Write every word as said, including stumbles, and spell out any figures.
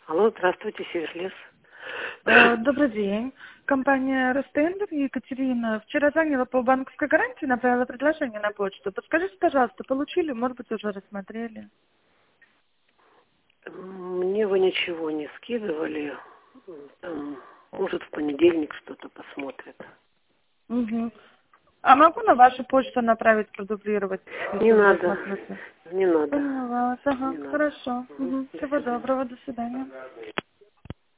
Алло, здравствуйте, Северлес. Э, Добрый день. Компания Ростендер, Екатерина. Вчера звонила по банковской гарантии, направила предложение на почту. Подскажите, пожалуйста, получили? Может быть, уже рассмотрели? Мне вы ничего не скидывали. Там, может, в понедельник что-то посмотрят. Угу. А могу на вашу почту направить, продублировать? Не если вы надо. рассмотрите? Не надо. Поняла вас. Ага, Не надо. хорошо. Угу. Угу. До Всего свидания. доброго, до свидания.